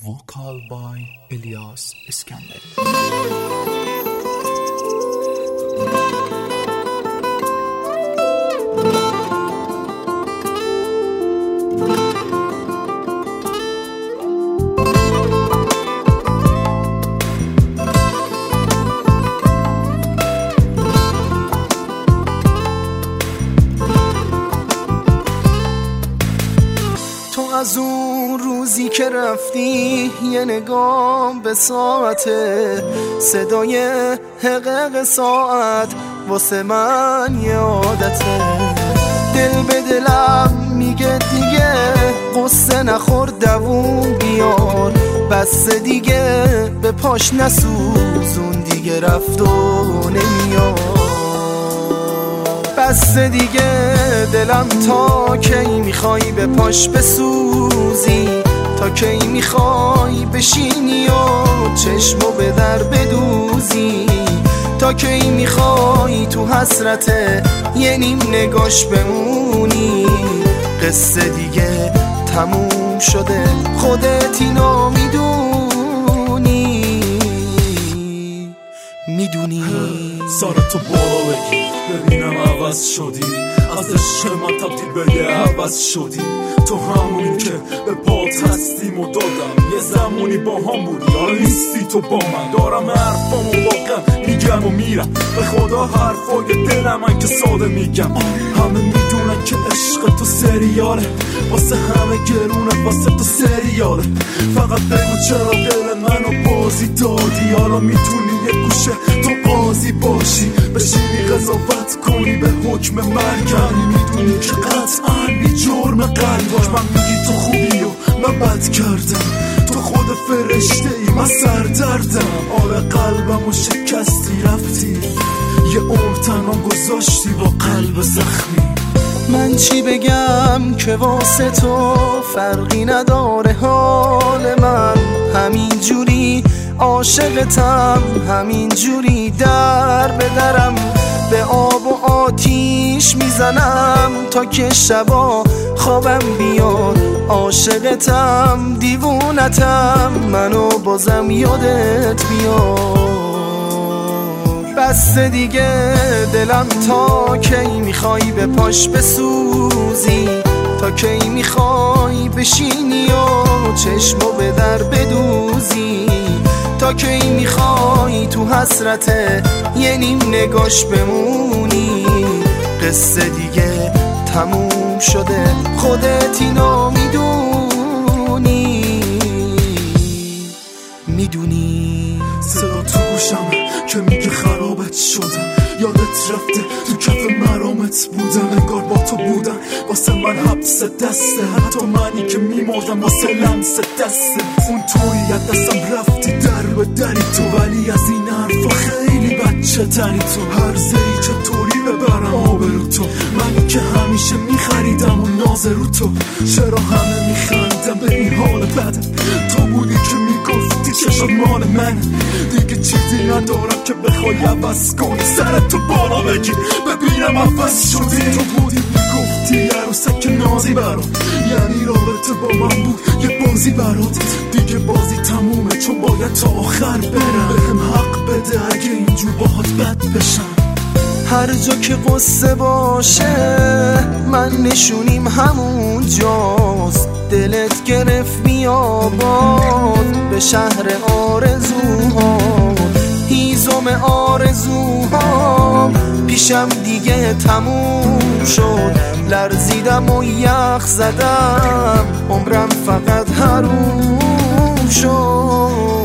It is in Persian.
Vocal by الیاس اسکندری. از اون روزی که رفتی یه نگاه به ساعته، صدای حقق ساعت واسه من یه عادته. دل به دلم میگه دیگه قصه نخور دووم بیار، بس دیگه به پاش نسوزون دیگه رفت و نمیاد. بس دیگه دلم تا کی میخوای به پاش بسوزی، تا کی میخوای بشینی و چشمو به در بدوزی، تا کی میخوای تو حسرت یه نیم نگاش بمونی. قصه دیگه تموم شده خودت اینو میدونی. سرتو بالا بگی ببینم عوض شدی، از عشق من تبدیل به یه عوض شدی. تو همونی که به پات هستیم و دادم، یه زمانی با هم بودی حالا نیستی تو با من. دارم حرفامو واقعا میگم و میرم، به خدا حرفای دلم من که ساده میگم. همه میدونن که عشق تو سریاله، واسه همه گرونه واسه تو سریاله. فقط بگو چرا دل منو بازی دادی، حالا میتونی یه گوشه تو قاضی باشی، بشینی قضاوت کنی به حکم مرگم. میدونی که قطعا بی جرم قلباش، من میگی تو خوبی و من بد کردم، تو خود فرشته ای من سردردم. آره قلبمو شکستی رفتی، یه عمر تنها گذاشتی با قلب زخمی. من چی بگم که واسه تو فرقی نداره حال من، همین جوری عاشقتم، همین جوری در به درم به آب و آتیش میزنم تا که شبا خوابم بیاد. عاشقتم دیوونتم، منو بازم یادت بیاد. بس دیگه دلم تا کی میخوای به پاش بسوزی، تا کی میخوای بشینی و چشمو به در بدوزی، تا کی میخوای تو حسرت یه نیم نگاش بمونی. قصه دیگه تموم شده خودت اینو میدونی. صدا تو گوشمه که میگه خرابت شدم، یادت رفته تو کف مرامت بودم، انگار با تو بودم واسه من حبس دسته، حتی منی که میمردم واسه لمس دسته. اون توی از دستم رفتی در به دری تو، ولی از این حرفا خیلی بچه تری تو. هر زهی چطوری ببرم آبرو تو، منی که همیشه میخریدم و نازرو تو. چرا همه میخندم به این حال بدم، تو بودی که میگفتی چشات مال من، دیگه چیزی ندارم که بخوای عوض کنی. سرتو بالا بگی ببینم عوض شدی، تو بودی میگفتی عروسک نازی برات، یعنی رابطه با من بود یه بازی برات. دیگه بازی تمومه چون باید تا آخر برم، بهم حق بده اگه اینجور باهات بد بشم. هر جا که قصه باشه من نشونیم همون جاست، دلت گرفت بیاباد به شهر آرزوها. هیزم آرزوها پیشم دیگه تموم شد، لرزیدم و یخ زدم، عمرم فقط حروم شد.